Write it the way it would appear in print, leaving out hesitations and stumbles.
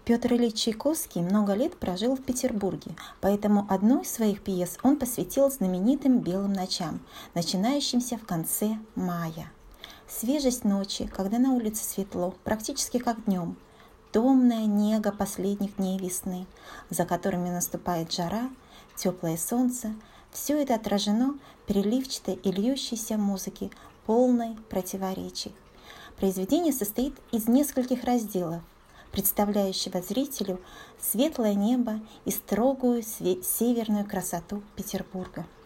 Петр Ильич Чайковский много лет прожил в Петербурге, поэтому одну из своих пьес он посвятил знаменитым белым ночам, начинающимся в конце мая. Свежесть ночи, когда на улице светло, практически как днем, томная нега последних дней весны, за которыми наступает жара, теплое солнце – все это отражено в переливчатой и льющейся музыке, полной противоречий. Произведение состоит из нескольких разделов, представляющего зрителю светлое небо и строгую северную красоту Петербурга.